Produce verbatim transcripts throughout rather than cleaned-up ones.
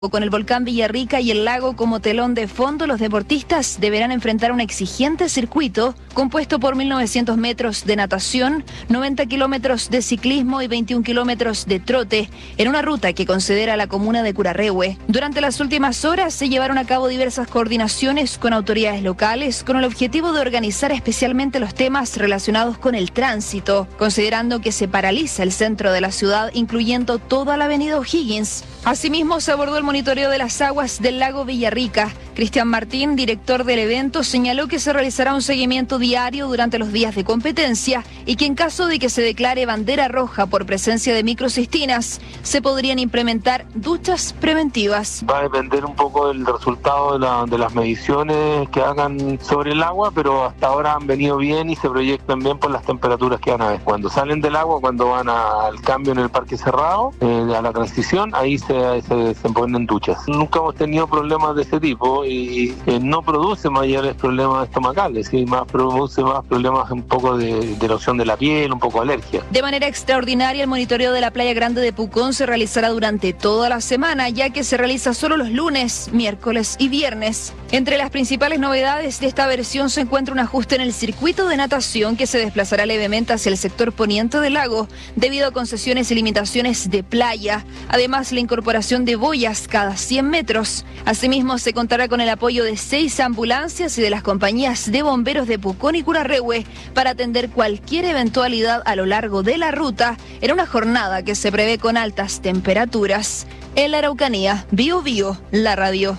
Con el volcán Villarrica y el lago como telón de fondo, los deportistas deberán enfrentar un exigente circuito compuesto por mil novecientos metros de natación, noventa kilómetros de ciclismo y veintiún kilómetros de trote en una ruta que considera la comuna de Curarrehue. Durante las últimas horas se llevaron a cabo diversas coordinaciones con autoridades locales con el objetivo de organizar especialmente los temas relacionados con el tránsito, considerando que se paraliza el centro de la ciudad, incluyendo toda la avenida O'Higgins. Asimismo, se abordó el monitoreo de las aguas del lago Villarrica. Cristian Martín, director del evento, señaló que se realizará un seguimiento diario durante los días de competencia y que en caso de que se declare bandera roja por presencia de microcistinas, se podrían implementar duchas preventivas. Va a depender un poco del resultado de, la, de las mediciones que hagan sobre el agua, pero hasta ahora han venido bien y se proyectan bien por las temperaturas que van a haber. Cuando salen del agua, cuando van a, al cambio en el parque cerrado, eh, a la transición, ahí se, se, se ponen duchas. Nunca hemos tenido problemas de ese tipo y eh, no produce mayores problemas estomacales, y más produce más problemas un poco de, de erosión de la piel, un poco de alergia. De manera extraordinaria, el monitoreo de la Playa Grande de Pucón se realizará durante toda la semana, ya que se realiza solo los lunes, miércoles y viernes. Entre las principales novedades de esta versión se encuentra un ajuste en el circuito de natación que se desplazará levemente hacia el sector poniente del lago debido a concesiones y limitaciones de playa. Además, la incorporación de boyas cada cien metros. Asimismo, se contará con el apoyo de seis ambulancias y de las compañías de bomberos de Pucón y Curarrehue para atender cualquier eventualidad a lo largo de la ruta en una jornada que se prevé con altas temperaturas. En la Araucanía, Bio Bio, la radio.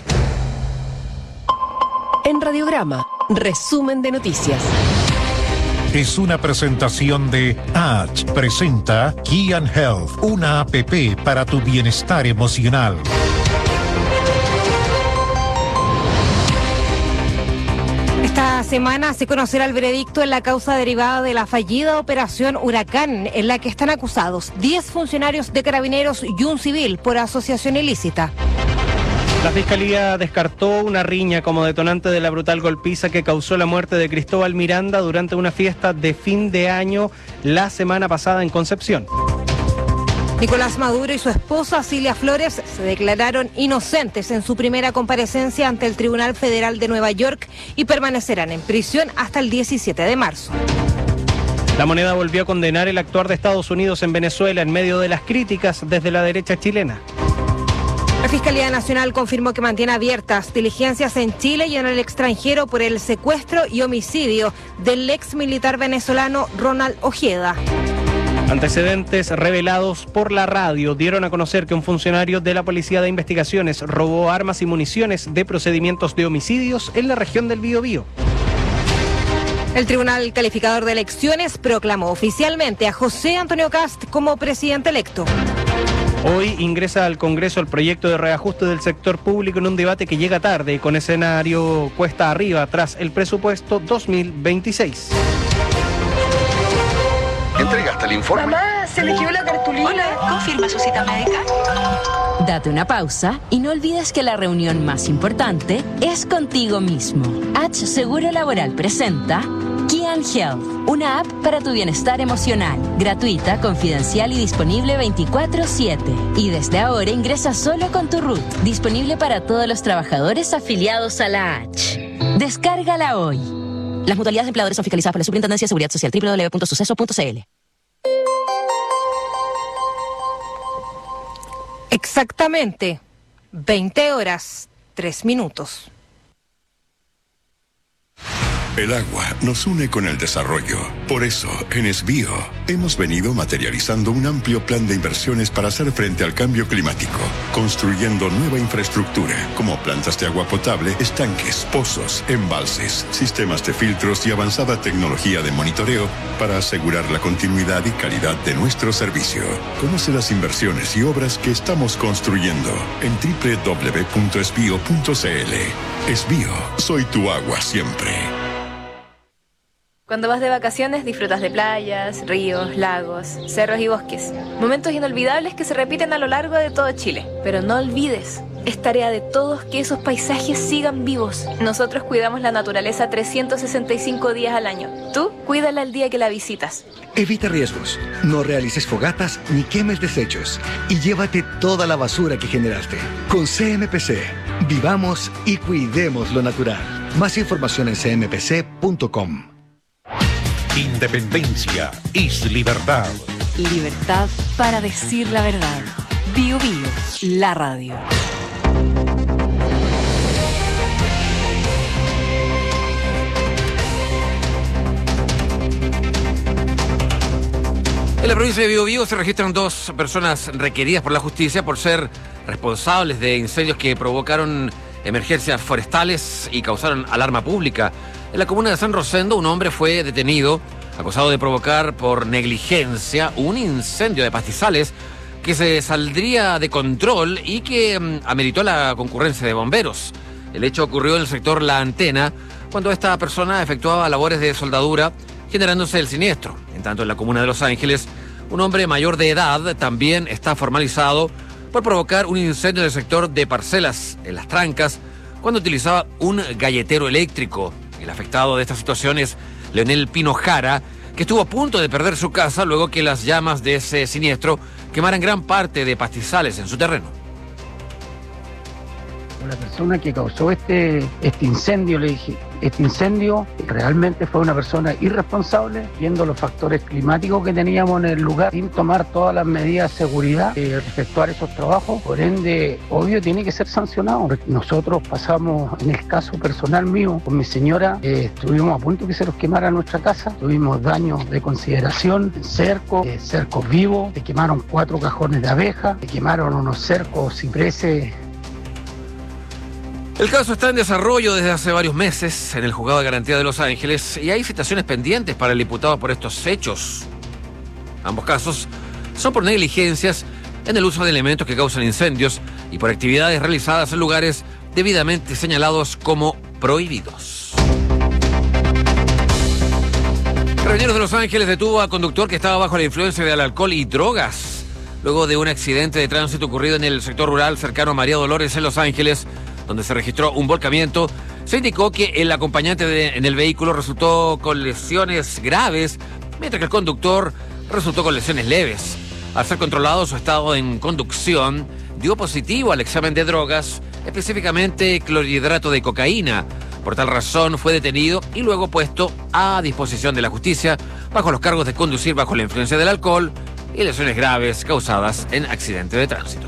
En Radiograma, resumen de noticias. Es una presentación de H. Presenta Key and Health, una app para tu bienestar emocional. Esta semana se conocerá el veredicto en la causa derivada de la fallida operación Huracán, en la que están acusados diez funcionarios de Carabineros y un civil por asociación ilícita. La Fiscalía descartó una riña como detonante de la brutal golpiza que causó la muerte de Cristóbal Miranda durante una fiesta de fin de año la semana pasada en Concepción. Nicolás Maduro y su esposa Cilia Flores se declararon inocentes en su primera comparecencia ante el Tribunal Federal de Nueva York y permanecerán en prisión hasta el diecisiete de marzo. La Moneda volvió a condenar el actuar de Estados Unidos en Venezuela en medio de las críticas desde la derecha chilena. La Fiscalía Nacional confirmó que mantiene abiertas diligencias en Chile y en el extranjero por el secuestro y homicidio del ex militar venezolano Ronald Ojeda. Antecedentes revelados por la radio dieron a conocer que un funcionario de la Policía de Investigaciones robó armas y municiones de procedimientos de homicidios en la región del Biobío. El Tribunal Calificador de Elecciones proclamó oficialmente a José Antonio Kast como presidente electo. Hoy ingresa al Congreso el proyecto de reajuste del sector público en un debate que llega tarde y con escenario cuesta arriba tras el presupuesto dos mil veintiséis. ¿Entregaste el informe? Mamá, se le quedó la cartulina. Hola, ¿confirma su cita médica? Date una pausa y no olvides que la reunión más importante es contigo mismo. H Seguro Laboral presenta Key and Health, una app para tu bienestar emocional, gratuita, confidencial y disponible veinticuatro siete. Y desde ahora ingresa solo con tu R U T, disponible para todos los trabajadores afiliados a la H. Descárgala hoy. Las mutualidades de empleadores son fiscalizadas por la Superintendencia de Seguridad Social, doble u doble u doble u punto suceso punto c l. Exactamente veinte horas, tres minutos. El agua nos une con el desarrollo. Por eso, en Esbío, hemos venido materializando un amplio plan de inversiones para hacer frente al cambio climático, construyendo nueva infraestructura, como plantas de agua potable, estanques, pozos, embalses, sistemas de filtros y avanzada tecnología de monitoreo para asegurar la continuidad y calidad de nuestro servicio. Conoce las inversiones y obras que estamos construyendo en doble u doble u doble u punto esbío punto c l. Esbío, soy tu agua siempre. Cuando vas de vacaciones disfrutas de playas, ríos, lagos, cerros y bosques. Momentos inolvidables que se repiten a lo largo de todo Chile. Pero no olvides, Es tarea de todos que esos paisajes sigan vivos. Nosotros cuidamos la naturaleza trescientos sesenta y cinco días al año. Tú, cuídala el día que la visitas. Evita riesgos, no realices fogatas ni quemes desechos y llévate toda la basura que generaste. Con C M P C, vivamos y cuidemos lo natural. Más información en c m p c punto com. Independencia es libertad. Libertad para decir la verdad. Bio Bio, la radio. En la provincia de Biobío se registran dos personas requeridas por la justicia por ser responsables de incendios que provocaron emergencias forestales y causaron alarma pública. En la comuna de San Rosendo, un hombre fue detenido, acusado de provocar por negligencia un incendio de pastizales que se saldría de control y que um, ameritó la concurrencia de bomberos. El hecho ocurrió en el sector La Antena, cuando esta persona efectuaba labores de soldadura, generándose el siniestro. En tanto, en la comuna de Los Ángeles, un hombre mayor de edad también está formalizado por provocar un incendio en el sector de Parcelas, en Las Trancas, cuando utilizaba un galletero eléctrico. El afectado de esta situación es Leonel Pino Jara, que estuvo a punto de perder su casa luego que las llamas de ese siniestro quemaran gran parte de pastizales en su terreno. La persona que causó este, este incendio, le dije, este incendio realmente fue una persona irresponsable, viendo los factores climáticos que teníamos en el lugar, sin tomar todas las medidas de seguridad, eh, efectuar esos trabajos, por ende, obvio, tiene que ser sancionado. Nosotros pasamos, en el caso personal mío, con mi señora, eh, estuvimos a punto de que se nos quemara nuestra casa, tuvimos daños de consideración, cercos, eh, cercos vivos, se quemaron cuatro cajones de abejas, se quemaron unos cercos cipreses. El caso está en desarrollo desde hace varios meses en el Juzgado de Garantía de Los Ángeles y hay citaciones pendientes para el imputado por estos hechos. Ambos casos son por negligencias en el uso de elementos que causan incendios y por actividades realizadas en lugares debidamente señalados como prohibidos. Carabineros de Los Ángeles detuvo a conductor que estaba bajo la influencia del alcohol y drogas. Luego de un accidente de tránsito ocurrido en el sector rural cercano a María Dolores en Los Ángeles, donde se registró un volcamiento, se indicó que el acompañante de, en el vehículo resultó con lesiones graves, mientras que el conductor resultó con lesiones leves. Al ser controlado su estado en conducción, dio positivo al examen de drogas, específicamente clorhidrato de cocaína. Por tal razón fue detenido y luego puesto a disposición de la justicia bajo los cargos de conducir bajo la influencia del alcohol y lesiones graves causadas en accidente de tránsito.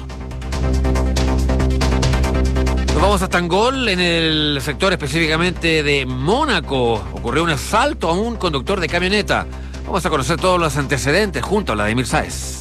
Nos vamos hasta Angol, en el sector específicamente de Mónaco. Ocurrió un asalto a un conductor de camioneta. Vamos a conocer todos los antecedentes junto a Vladimir Sáez.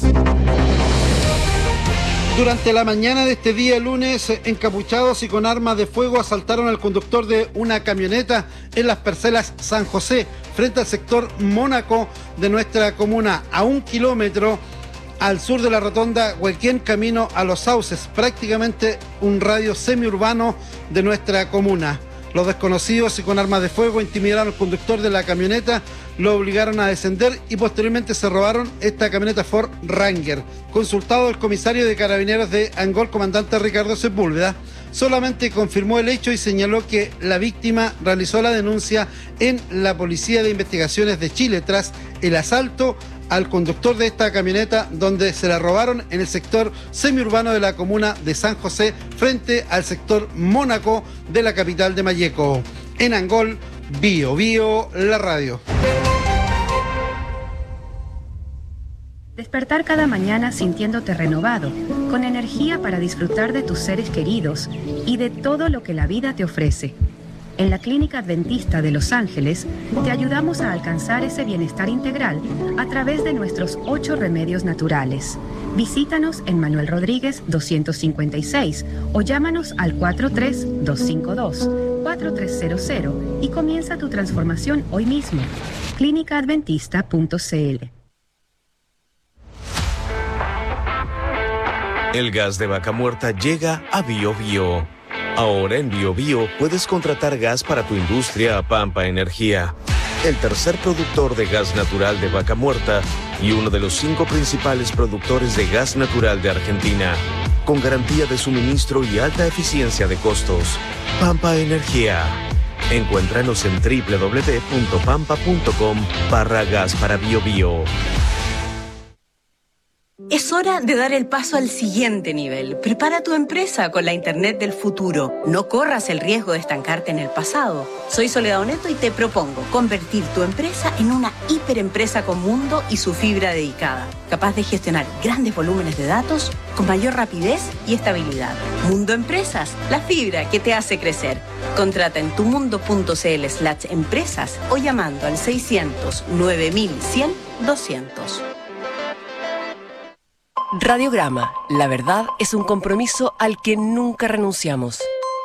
Durante la mañana de este día lunes, encapuchados y con armas de fuego asaltaron al conductor de una camioneta en las Parcelas San José, frente al sector Mónaco de nuestra comuna, a un kilómetro al sur de la rotonda Huequén, camino a Los Sauces, prácticamente un radio semiurbano de nuestra comuna. Los desconocidos y con armas de fuego intimidaron al conductor de la camioneta, lo obligaron a descender y posteriormente se robaron esta camioneta Ford Ranger. Consultado el comisario de Carabineros de Angol, comandante Ricardo Sepúlveda, solamente confirmó el hecho y señaló que la víctima realizó la denuncia en la Policía de Investigaciones de Chile tras el asalto al conductor de esta camioneta, donde se la robaron en el sector semiurbano de la comuna de San José, frente al sector Mónaco de la capital de Malleco. En Angol, Bio Bio, la radio. Despertar cada mañana sintiéndote renovado, con energía para disfrutar de tus seres queridos y de todo lo que la vida te ofrece. En la Clínica Adventista de Los Ángeles te ayudamos a alcanzar ese bienestar integral a través de nuestros ocho remedios naturales. Visítanos en Manuel Rodríguez doscientos cincuenta y seis o llámanos al cuatro tres dos cinco dos cuatro tres cero cero y comienza tu transformación hoy mismo. clínica adventista punto c l. El gas de vaca muerta llega a Bio Bio. Ahora en Bio Bio puedes contratar gas para tu industria a Pampa Energía, el tercer productor de gas natural de vaca muerta y uno de los cinco principales productores de gas natural de Argentina. con garantía de suministro y alta eficiencia de costos. Pampa Energía. Encuéntranos en doble u doble u doble u punto pampa punto com barra gas para BioBio. Es hora de dar el paso al siguiente nivel. Prepara tu empresa con la Internet del futuro. No corras el riesgo de estancarte en el pasado. Soy Soledad Oneto y te propongo convertir tu empresa en una hiperempresa con Mundo y su fibra dedicada, capaz de gestionar grandes volúmenes de datos con mayor rapidez y estabilidad. Mundo Empresas, la fibra que te hace crecer. Contrata en tumundo.cl slash empresas o llamando al seiscientos nueve mil cien doscientos. Radiograma, la verdad es un compromiso al que nunca renunciamos.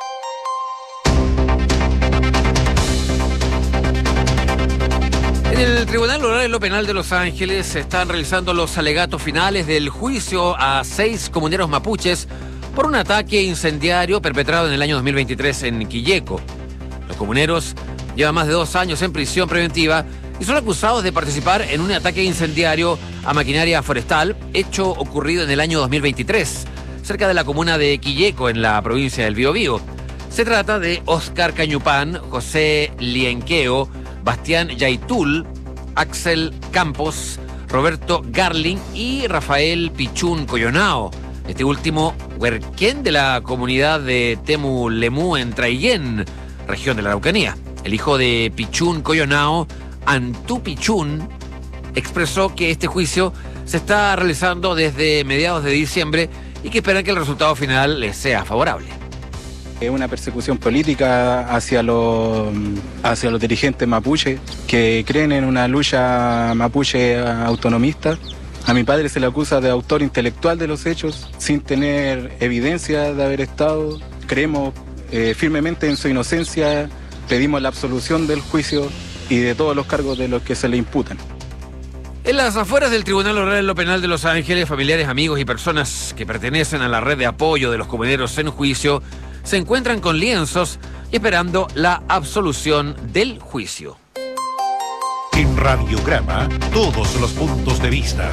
En el Tribunal Oral de lo Penal de Los Ángeles se están realizando los alegatos finales del juicio a seis comuneros mapuches por un ataque incendiario perpetrado en el año dos mil veintitrés en Quilleco. Los comuneros llevan más de dos años en prisión preventiva y son acusados de participar en un ataque incendiario a maquinaria forestal, hecho ocurrido en el año dos mil veintitrés, cerca de la comuna de Quilleco, en la provincia del Biobío. Se trata de Óscar Cañupán, José Lienqueo, Bastián Yaitul, Axel Campos, Roberto Garling y Rafael Pichún Coyonao. Este último, huerquén de la comunidad de Temu Lemú en Traillén, región de la Araucanía. El hijo de Pichún Coyonao, Antú Pichún, expresó que este juicio se está realizando desde mediados de diciembre y que esperan que el resultado final les sea favorable. Es una persecución política hacia los, hacia los dirigentes mapuche que creen en una lucha mapuche autonomista. A mi padre se le acusa de autor intelectual de los hechos sin tener evidencia de haber estado. Creemos eh, firmemente en su inocencia, pedimos la absolución del juicio y de todos los cargos de los que se le imputan. En las afueras del Tribunal Oral de lo Penal de Los Ángeles, familiares, amigos y personas que pertenecen a la red de apoyo de los comuneros en juicio se encuentran con lienzos y esperando la absolución del juicio. En Radiograma, todos los puntos de vista.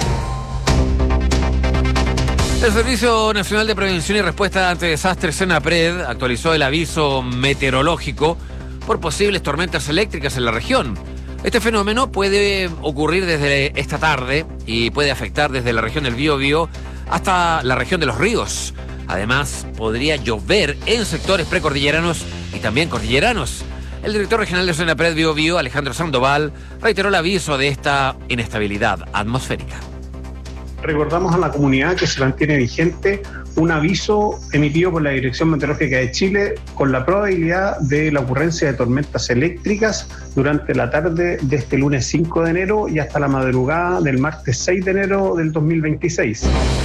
El Servicio Nacional de Prevención y Respuesta ante Desastres, SENAPRED, actualizó el aviso meteorológico por posibles tormentas eléctricas en la región. Este fenómeno puede ocurrir desde esta tarde y puede afectar desde la región del Biobío hasta la región de los ríos. Además, podría llover en sectores precordilleranos y también cordilleranos. El director regional de SENAPRED Biobío, Alejandro Sandoval, reiteró el aviso de esta inestabilidad atmosférica. Recordamos a la comunidad que se mantiene vigente un aviso emitido por la Dirección Meteorológica de Chile con la probabilidad de la ocurrencia de tormentas eléctricas durante la tarde de este lunes cinco de enero y hasta la madrugada del martes seis de enero del dos mil veintiséis.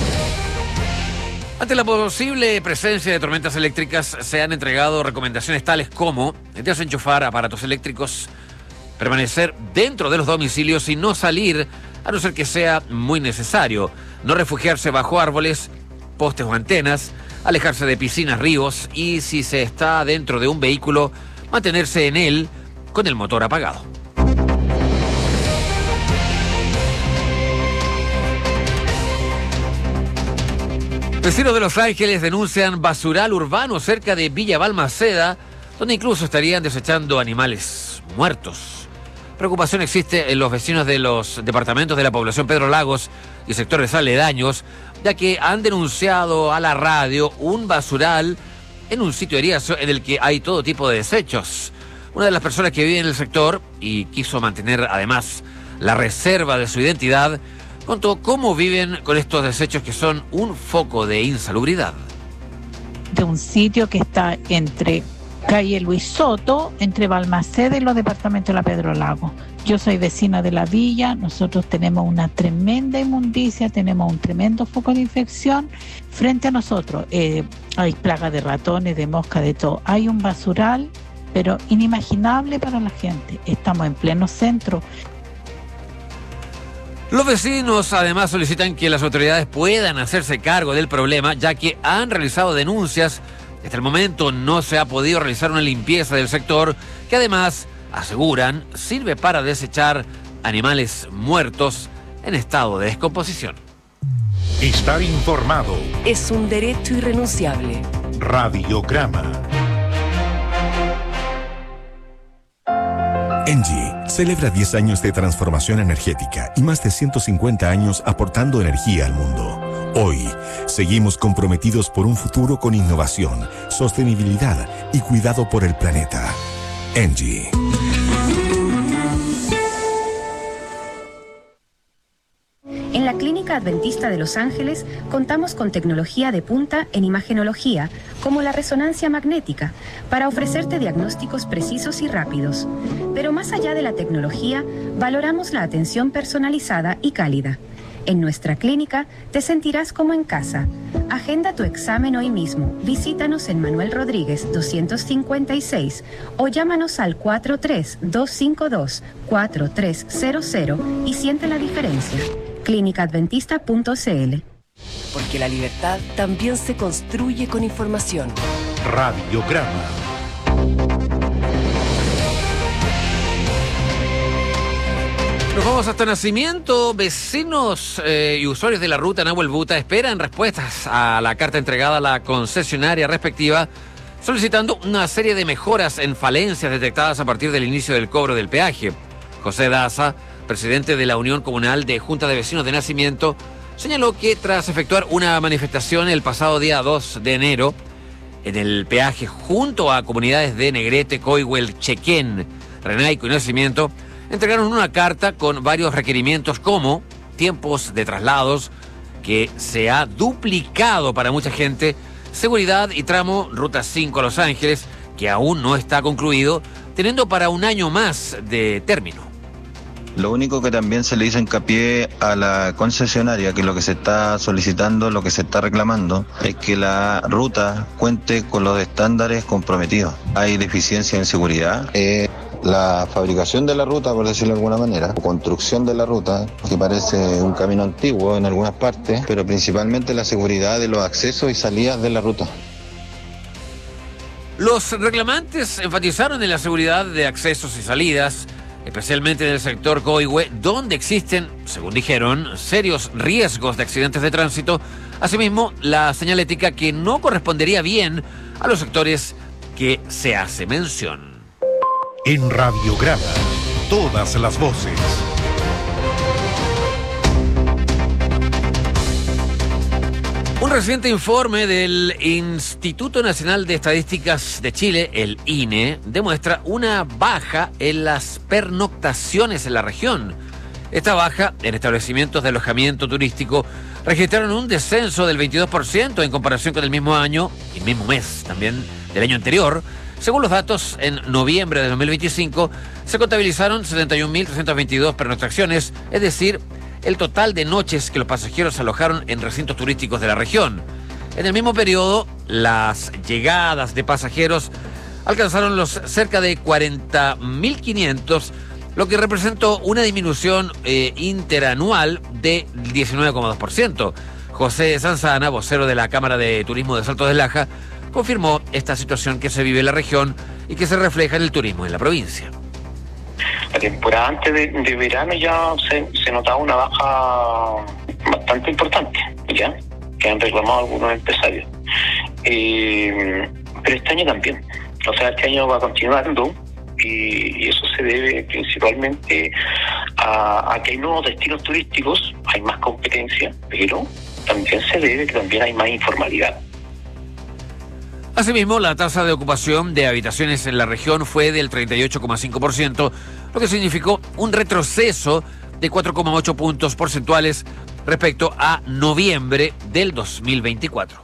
Ante la posible presencia de tormentas eléctricas, se han entregado recomendaciones tales como desenchufar aparatos eléctricos, permanecer dentro de los domicilios y no salir a no ser que sea muy necesario, no refugiarse bajo árboles, postes o antenas, alejarse de piscinas, ríos y, si se está dentro de un vehículo, mantenerse en él con el motor apagado. Vecinos de Los Ángeles denuncian basural urbano cerca de Villa Balmaceda, donde incluso estarían desechando animales muertos. Preocupación existe en los vecinos de los departamentos de la población Pedro Lagos y sectores aledaños, ya que han denunciado a la radio un basural en un sitio eriazo en el que hay todo tipo de desechos. Una de las personas que vive en el sector y quiso mantener además la reserva de su identidad, contó cómo viven con estos desechos que son un foco de insalubridad. De un sitio que está entre calle Luis Soto, entre Balmaceda y los departamentos de la Pedro Lago. Yo soy vecina de la villa, nosotros tenemos una tremenda inmundicia, tenemos un tremendo foco de infección frente a nosotros. Eh, hay plagas de ratones, de mosca, de todo. Hay un basural, pero inimaginable para la gente. Estamos en pleno centro. Los vecinos además solicitan que las autoridades puedan hacerse cargo del problema, ya que han realizado denuncias. Hasta el momento no se ha podido realizar una limpieza del sector, que además, aseguran, sirve para desechar animales muertos en estado de descomposición. Estar informado. Es un derecho irrenunciable. Radiograma. Engie celebra diez años de transformación energética y más de ciento cincuenta años aportando energía al mundo. Hoy, seguimos comprometidos por un futuro con innovación, sostenibilidad y cuidado por el planeta. Engie. En la Clínica Adventista de Los Ángeles contamos con tecnología de punta en imagenología, como la resonancia magnética, para ofrecerte diagnósticos precisos y rápidos. Pero más allá de la tecnología, valoramos la atención personalizada y cálida. En nuestra clínica te sentirás como en casa. Agenda tu examen hoy mismo. Visítanos en Manuel Rodríguez doscientos cincuenta y seis o llámanos al cuatro tres dos cinco dos cuatro tres cero cero y siente la diferencia. clínica adventista punto c l. Porque la libertad también se construye con información. Radiograma. Nos vamos hasta Nacimiento. Vecinos eh, y usuarios de la ruta Nahuel Buta esperan respuestas a la carta entregada a la concesionaria respectiva, solicitando una serie de mejoras en falencias detectadas a partir del inicio del cobro del peaje. José Daza, presidente de la Unión Comunal de Junta de Vecinos de Nacimiento, señaló que tras efectuar una manifestación el pasado día dos de enero en el peaje junto a comunidades de Negrete, Coihuel, Chequén, Renaico y Nacimiento, entregaron una carta con varios requerimientos como tiempos de traslados que se ha duplicado para mucha gente, seguridad y tramo Ruta cinco a Los Ángeles, que aún no está concluido, teniendo para un año más de término. Lo único que también se le hizo hincapié a la concesionaria, que lo que se está solicitando, lo que se está reclamando, es que la ruta cuente con los estándares comprometidos. Hay deficiencia en seguridad. Eh, la fabricación de la ruta, por decirlo de alguna manera, o construcción de la ruta, que parece un camino antiguo en algunas partes, pero principalmente la seguridad de los accesos y salidas de la ruta. Los reclamantes enfatizaron en la seguridad de accesos y salidas, especialmente en el sector Coihue, donde existen, según dijeron, serios riesgos de accidentes de tránsito. Asimismo, la señalética que no correspondería bien a los sectores que se hace mención. En Radiograma, todas las voces. Un reciente informe del Instituto Nacional de Estadísticas de Chile, el I N E, demuestra una baja en las pernoctaciones en la región. Esta baja en establecimientos de alojamiento turístico registraron un descenso del veintidós por ciento en comparación con el mismo año, y mismo mes también del año anterior. Según los datos, en noviembre de dos mil veinticinco se contabilizaron setenta y un mil trescientas veintidós pernoctaciones, es decir, el total de noches que los pasajeros se alojaron en recintos turísticos de la región. En el mismo periodo, las llegadas de pasajeros alcanzaron los cerca de cuarenta mil quinientos, lo que representó una disminución eh, interanual de diecinueve coma dos por ciento. José Sanzana, vocero de la Cámara de Turismo de Salto del Laja, confirmó esta situación que se vive en la región y que se refleja en el turismo en la provincia. La temporada antes de, de verano ya se, se notaba una baja bastante importante, ya que han reclamado algunos empresarios. Eh, pero este año también. O sea, este año va continuando y, y eso se debe principalmente a, a que hay nuevos destinos turísticos, hay más competencia, pero también se debe que también hay más informalidad. Asimismo, la tasa de ocupación de habitaciones en la región fue del treinta y ocho coma cinco por ciento, lo que significó un retroceso de cuatro coma ocho puntos porcentuales respecto a noviembre del dos mil veinticuatro.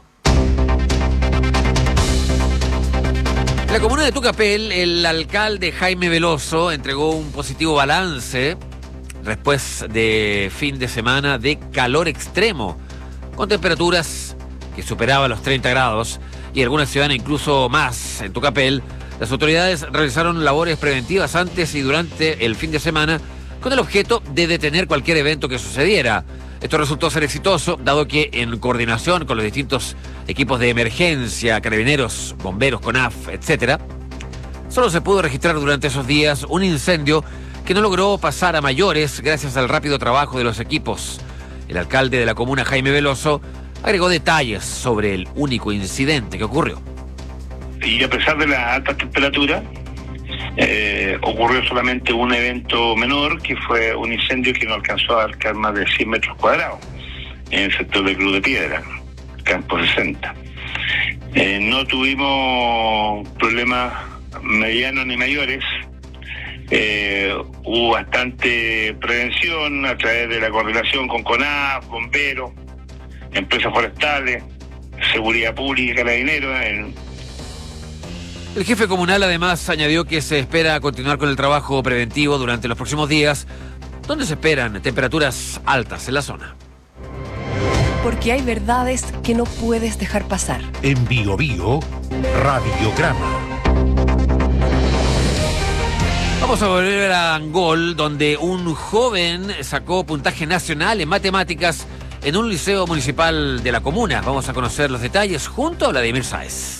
En la comuna de Tucapel, el alcalde Jaime Veloso entregó un positivo balance después de fin de semana de calor extremo, con temperaturas que superaban los treinta grados y algunas ciudades incluso más. En Tucapel, las autoridades realizaron labores preventivas antes y durante el fin de semana con el objeto de detener cualquier evento que sucediera. Esto resultó ser exitoso, dado que en coordinación con los distintos equipos de emergencia, carabineros, bomberos, CONAF, etcétera, solo se pudo registrar durante esos días un incendio que no logró pasar a mayores gracias al rápido trabajo de los equipos. El alcalde de la comuna, Jaime Veloso, agregó detalles sobre el único incidente que ocurrió. Y a pesar de las altas temperaturas, eh, ocurrió solamente un evento menor, que fue un incendio que no alcanzó a abarcar más de cien metros cuadrados en el sector de Cruz de Piedra, Campo sesenta. Eh, no tuvimos problemas medianos ni mayores. Eh, hubo bastante prevención a través de la coordinación con CONAF, bomberos, empresas forestales, seguridad pública y carabineros. En... El jefe comunal además añadió que se espera continuar con el trabajo preventivo durante los próximos días, donde se esperan temperaturas altas en la zona. Porque hay verdades que no puedes dejar pasar. En Bio Bio, Radiograma. Vamos a volver a Angol, donde un joven sacó puntaje nacional en matemáticas en un liceo municipal de la comuna. Vamos a conocer los detalles junto a Vladimir Sáez.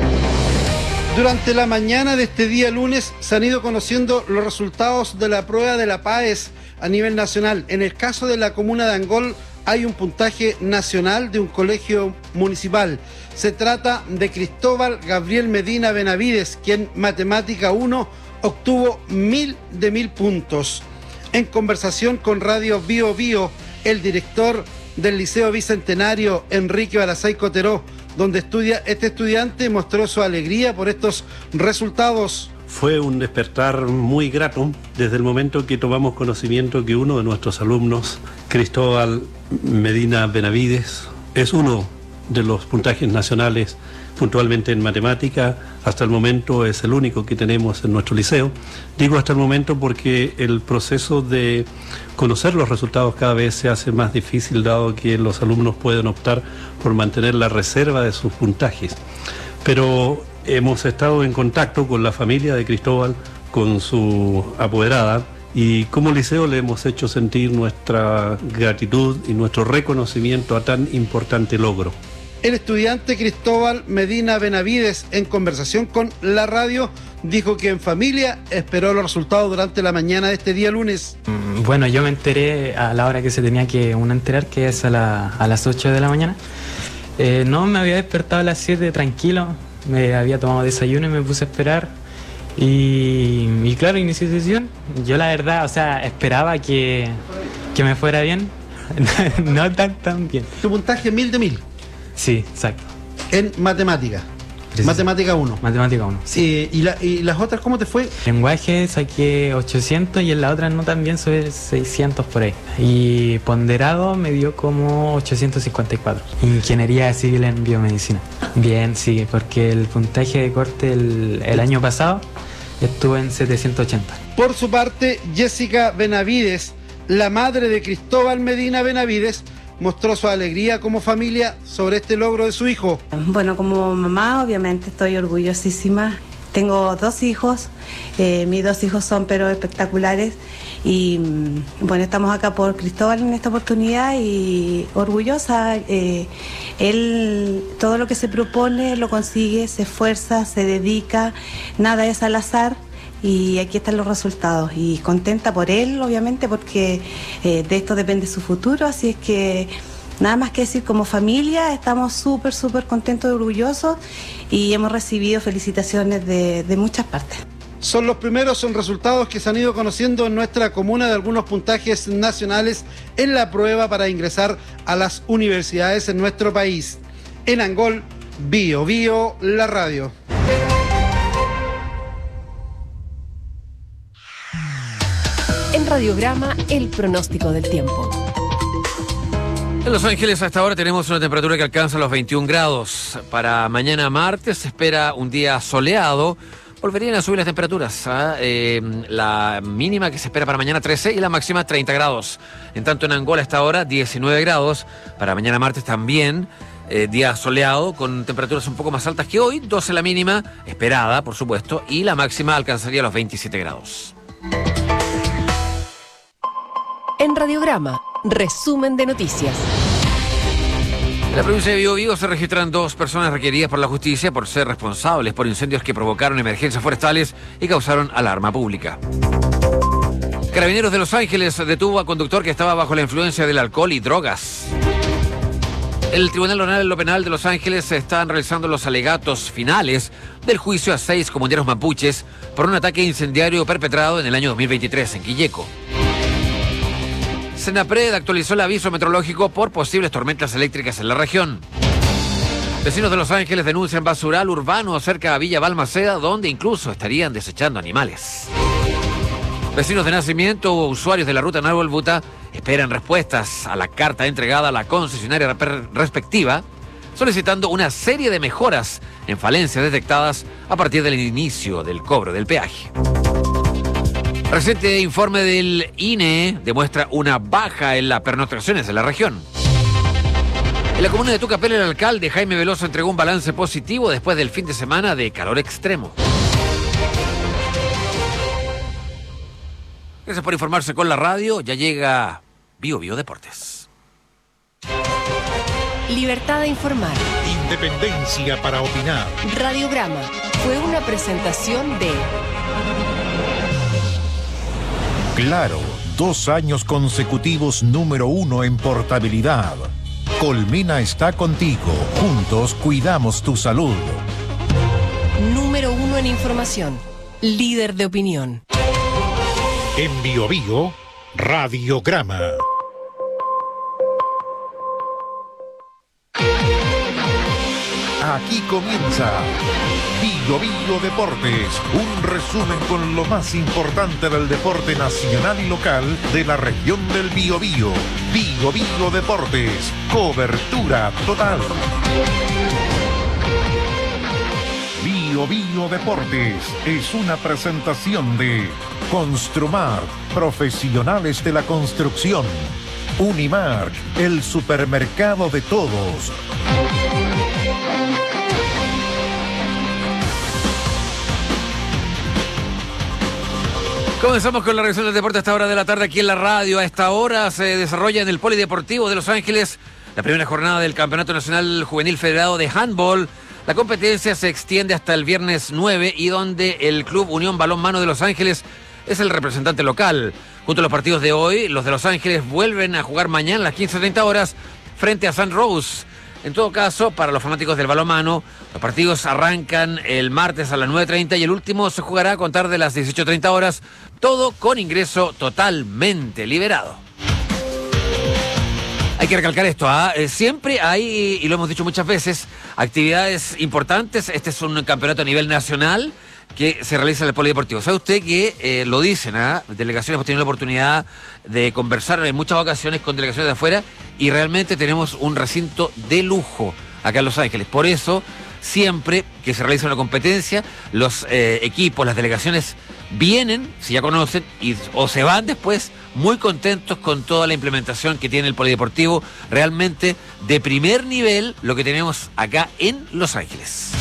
Durante la mañana de este día lunes se han ido conociendo los resultados de la prueba de la PAES a nivel nacional. En el caso de la comuna de Angol hay un puntaje nacional de un colegio municipal. Se trata de Cristóbal Gabriel Medina Benavides, quien Matemática uno obtuvo mil de mil puntos. En conversación con Radio Bio Bio, el director del Liceo Bicentenario, Enrique Barazay Coteró, donde estudia este estudiante, mostró su alegría por estos resultados. Fue un despertar muy grato desde el momento que tomamos conocimiento que uno de nuestros alumnos, Cristóbal Medina Benavides, es uno de los puntajes nacionales puntualmente en matemática. Hasta el momento es el único que tenemos en nuestro liceo. Digo hasta el momento porque el proceso de conocer los resultados cada vez se hace más difícil, dado que los alumnos pueden optar por mantener la reserva de sus puntajes. Pero hemos estado en contacto con la familia de Cristóbal, con su apoderada, y como liceo le hemos hecho sentir nuestra gratitud y nuestro reconocimiento a tan importante logro. El estudiante Cristóbal Medina Benavides, en conversación con la radio, dijo que en familia esperó los resultados durante la mañana de este día lunes. Bueno, yo me enteré a la hora que se tenía que uno enterar, que es a, la, a las ocho de la mañana. Eh, no, me había despertado a las siete tranquilo, me había tomado desayuno y me puse a esperar. Y, y claro, inicié sesión. Yo la verdad, o sea, esperaba que, que me fuera bien, no tan tan bien. ¿Tu puntaje mil de mil? Sí, exacto. En matemática. Preciso. Matemática uno. Matemática uno. Sí. Eh, ¿y, la, ¿Y las otras cómo te fue? Lenguaje saqué ochocientos y en la otra no tan bien, sobre seiscientos por ahí. Y ponderado me dio como ochocientos cincuenta y cuatro. Ingeniería civil en biomedicina. Bien, sí, porque el puntaje de corte el, el año pasado estuvo en setecientos ochenta. Por su parte, Jessica Benavides, la madre de Cristóbal Medina Benavides, mostró su alegría como familia sobre este logro de su hijo. Bueno, como mamá obviamente estoy orgullosísima. Tengo dos hijos, eh, mis dos hijos son pero espectaculares y bueno, estamos acá por Cristóbal en esta oportunidad y orgullosa. Eh, él todo lo que se propone lo consigue, se esfuerza, se dedica, nada es al azar. Y aquí están los resultados y contenta por él, obviamente, porque eh, de esto depende su futuro, así es que nada más que decir, como familia estamos súper, súper contentos y orgullosos y hemos recibido felicitaciones de, de muchas partes. Son los primeros son resultados que se han ido conociendo en nuestra comuna de algunos puntajes nacionales en la prueba para ingresar a las universidades en nuestro país. En Angol, Bio Bio, la radio. En Radiograma, el pronóstico del tiempo. En Los Ángeles hasta ahora tenemos una temperatura que alcanza los veintiún grados. Para mañana martes se espera un día soleado. Volverían a subir las temperaturas. ¿eh? Eh, la mínima que se espera para mañana trece y la máxima treinta grados. En tanto en Angola hasta ahora diecinueve grados. Para mañana martes también eh, día soleado con temperaturas un poco más altas que hoy. doce la mínima, esperada por supuesto, y la máxima alcanzaría los veintisiete grados. En Radiograma, resumen de noticias. En la provincia de Biobío se registran dos personas requeridas por la justicia por ser responsables por incendios que provocaron emergencias forestales y causaron alarma pública. Carabineros de Los Ángeles detuvo a conductor que estaba bajo la influencia del alcohol y drogas. El Tribunal Oral en lo Penal de Los Ángeles están realizando los alegatos finales del juicio a seis comuneros mapuches por un ataque incendiario perpetrado en el año dos mil veintitrés en Quilleco. Senapred actualizó el aviso meteorológico por posibles tormentas eléctricas en la región. Vecinos de Los Ángeles denuncian basural urbano cerca de Villa Balmaceda, donde incluso estarían desechando animales. Vecinos de Nacimiento o usuarios de la ruta Nahuel-Buta esperan respuestas a la carta entregada a la concesionaria respectiva, solicitando una serie de mejoras en falencias detectadas a partir del inicio del cobro del peaje. Reciente informe del I N E demuestra una baja en las pernoctaciones de la región. En la comuna de Tucapel, el alcalde Jaime Veloso entregó un balance positivo después del fin de semana de calor extremo. Gracias por informarse con la radio. Ya llega Bio Bio Deportes. Libertad de informar. Independencia para opinar. Radiograma fue una presentación de Claro, dos años consecutivos número uno en portabilidad. Colmena está contigo. Juntos cuidamos tu salud. Número uno en información. Líder de opinión. En Bio Bio, Radiograma. Aquí comienza Bio Bio Deportes, un resumen con lo más importante del deporte nacional y local de la región del Biobío. Bio Bio Deportes, cobertura total. Bio Bio Deportes es una presentación de Construmar, profesionales de la construcción. Unimark, el supermercado de todos. Comenzamos con la revisión del deporte a esta hora de la tarde aquí en la radio. A esta hora se desarrolla en el Polideportivo de Los Ángeles la primera jornada del Campeonato Nacional Juvenil Federado de Handball. La competencia se extiende hasta el viernes nueve y donde el Club Unión Balonmano de Los Ángeles es el representante local. Junto a los partidos de hoy, los de Los Ángeles vuelven a jugar mañana a las quince treinta horas frente a San Rose. En todo caso, para los fanáticos del balonmano, los partidos arrancan el martes a las nueve treinta y el último se jugará a contar de las dieciocho treinta horas, todo con ingreso totalmente liberado. Hay que recalcar esto, ¿ah? eh, siempre hay, y lo hemos dicho muchas veces, actividades importantes. Este es un campeonato a nivel nacional que se realiza en el Polideportivo. ¿Sabe usted que eh, lo dicen, ¿ah? Delegaciones hemos tenido la oportunidad de conversar en muchas ocasiones con delegaciones de afuera y realmente tenemos un recinto de lujo acá en Los Ángeles. Por eso, siempre que se realiza una competencia, los eh, equipos, las delegaciones vienen, si ya conocen, y, o se van después muy contentos con toda la implementación que tiene el Polideportivo. Realmente de primer nivel lo que tenemos acá en Los Ángeles.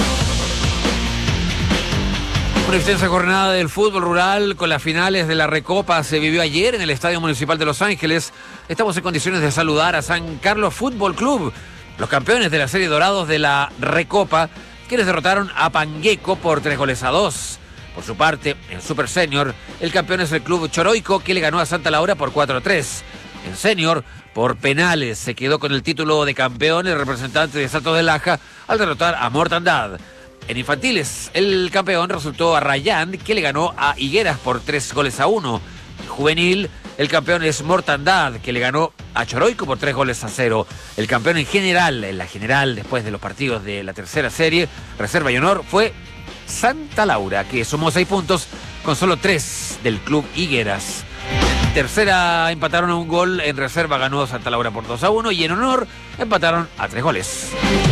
Una extensa jornada del fútbol rural con las finales de la Recopa se vivió ayer en el Estadio Municipal de Los Ángeles. Estamos en condiciones de saludar a San Carlos Fútbol Club, los campeones de la serie Dorados de la Recopa, quienes derrotaron a Pangueco por tres goles a dos. Por su parte, en Super Senior, el campeón es el Club Choroico, que le ganó a Santa Laura por cuatro a tres. En Senior, por penales, se quedó con el título de campeón el representante de Salto de Laja al derrotar a Mortandad. En infantiles, el campeón resultó Arrayán, que le ganó a Higueras por tres goles a uno. En juvenil, el campeón es Mortandad, que le ganó a Choroico por tres goles a cero. El campeón en general, en la general, después de los partidos de la tercera serie, Reserva y Honor, fue Santa Laura, que sumó seis puntos con solo tres del Club Higueras. En tercera empataron a un gol, en Reserva ganó Santa Laura por dos a uno y en Honor empataron a tres goles.